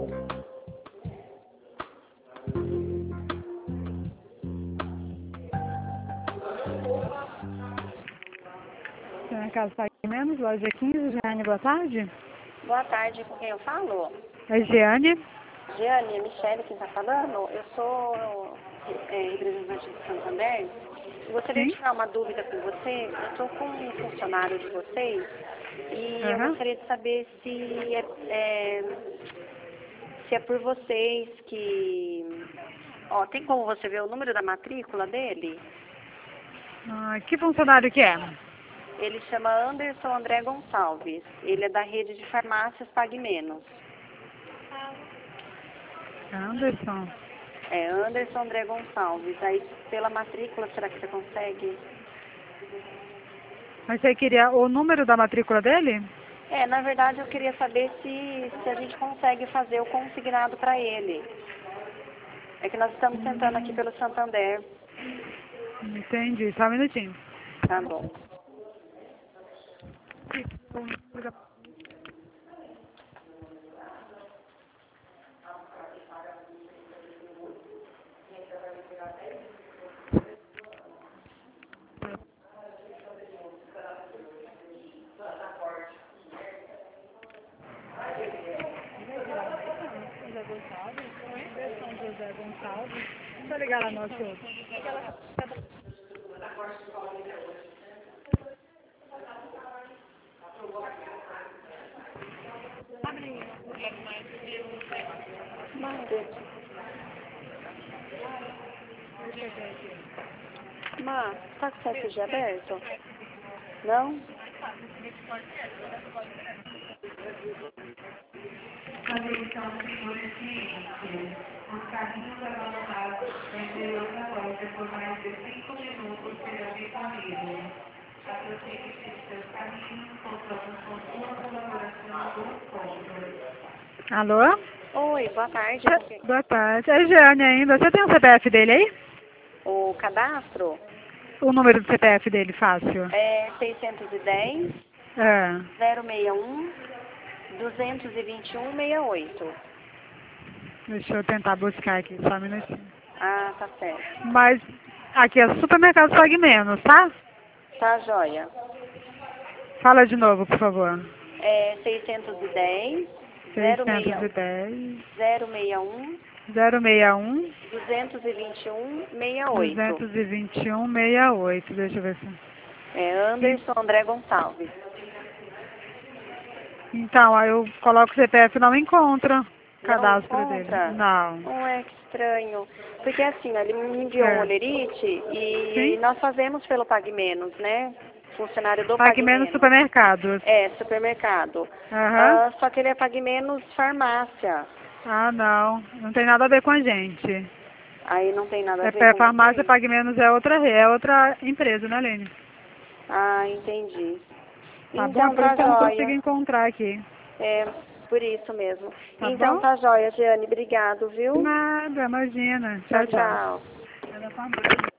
Mercado Pague Menos, loja 15, Jeane, boa tarde. Boa tarde, com quem eu falo? É Jeane. Jeane, é Michele quem está falando. Eu sou representante do Santander. Eu gostaria de Sim. tirar uma dúvida com você. Eu estou com um funcionário de vocês e eu gostaria de saber se é por vocês que... Ó, tem como você ver o número da matrícula dele? Que funcionário que é? Ele chama Anderson André Gonçalves. Ele é da rede de farmácias Pague Menos. Anderson. É, Anderson André Gonçalves. Aí, pela matrícula, será que você consegue? Mas você queria o número da matrícula dele? É, na verdade, eu queria saber se a gente consegue fazer o consignado para ele. É que nós estamos tentando aqui pelo Santander. Entendi, só um minutinho. Tá bom. José Gonçalves. Deixa eu ligar lá no outro. Má, tá com o site aberto? Não? Atenção, senhores clientes. Os carrinhos abandonados no interior da loja por mais de 5 minutos serão disponíveis. Aproxime-se de seus carrinhos, contamos com sua colaboração no encontro. Alô? Oi, boa tarde. Boa tarde. É Jeane ainda. Você tem o CPF dele aí? O cadastro O número do CPF dele, fácil. é 610 É. 061 221 68. Deixa eu tentar buscar aqui, só um minutinho. Ah, tá certo. Mas aqui é supermercado Pague Menos, tá? Tá joia. Fala de novo, por favor. É 610 610 061 061 221 68. 221 68. Deixa eu ver se... É Anderson André Gonçalves. Então, aí eu coloco o CPF e não encontra o cadastro Não dele. encontra? Não. Não é que estranho. Porque assim, ele me enviou um olerite e Sim. nós fazemos pelo Pague Menos, né? Funcionário do Pague Pague Menos Menos. supermercados. É, supermercado. Aham. Só que ele é Pague Menos farmácia. Ah, não. Não tem nada a ver com a gente. Aí não tem nada a É ver pra com farmácia vocês? Pague Menos é outra empresa, né, Lene? Ah, entendi. Tá bom? Então Por isso tá que eu não consigo joia. encontrar aqui. É, por isso mesmo. Tá Então bom? tá joia, Jeane. Obrigado, viu? Nada, imagina. Tchau, Tchau, tchau. tchau. Ela tá